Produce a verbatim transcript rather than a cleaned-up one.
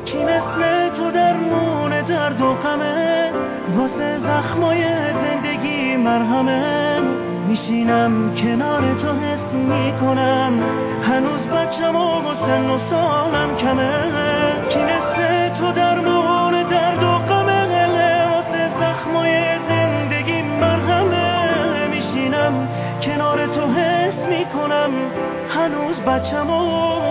کی مثل تو درمون درد و غمه، واسه زخمای زندگی مرهمه. میشینم کنار تو حس میکنم هنوز بچم و سن و سالم کمه. کی مثل تو درمون درد و غمه، واسه زخمای زندگی مرهمه. میشینم کنار تو حس میکنم هنوز بچم و